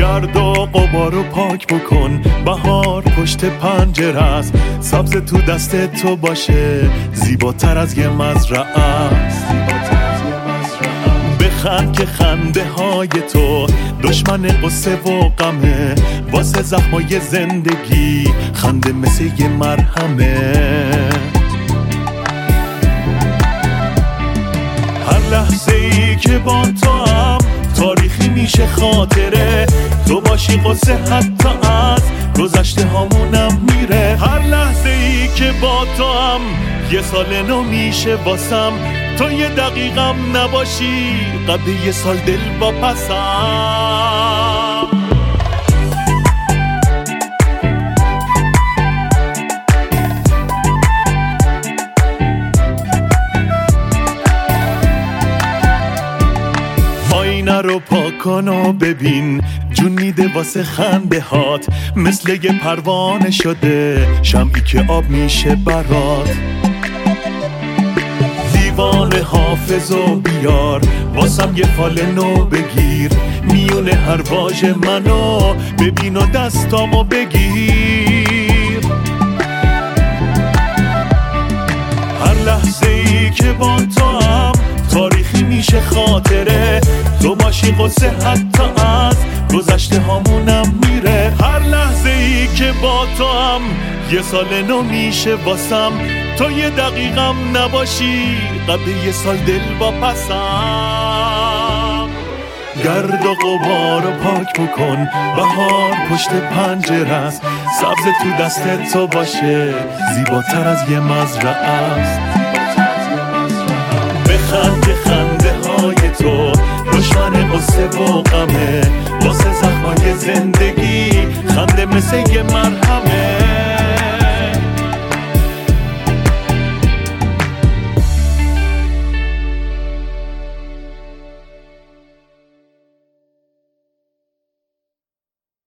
گرد و غبارو پاک بکن، بهار پشت پنجره است، سبز تو دست تو باشه زیباتر از یه مزرعه است. بخند که خنده های تو دشمن قصه و غمه، واسه زخمای زندگی خنده مثل یه مرهمه. هر لحظه ای که با تو هم تاریخی میشه خاطره، تو باشی قصه حتی از گذشته هامونم میره. هر لحظه ای که با تو هم یه سال نو میشه واسم، تو یه دقیقم نباشی قبل یه سال دل با پسم. آینه رو پاک کن و ببین، جون میده واسه خنده هات، مثل یه پروانه شده شمعی که آب میشه برات. دیوانه حافظو بیار واسم یه فال نو بگیر، میونه هر واژه منو ببین و دستامو بگیر. هر لحظه ای که با تو هم تاریخی میشه خاطره، تو باشی قصه حتی از گذشته هامونم میره. هر لحظه ای که با تو هم یه سال نو میشه واسم، تو یه دقیقم نباشی قبل یه سال دل با پسم. گرد و غبار رو پاک بکن، بهار پشت پنجره است، سبز تو دست تو باشه زیباتر از یه مزرعه است. بخند که خنده های تو دشمن قصه و غمه، واسه زخمای زندگی خنده مثل یه مرهم.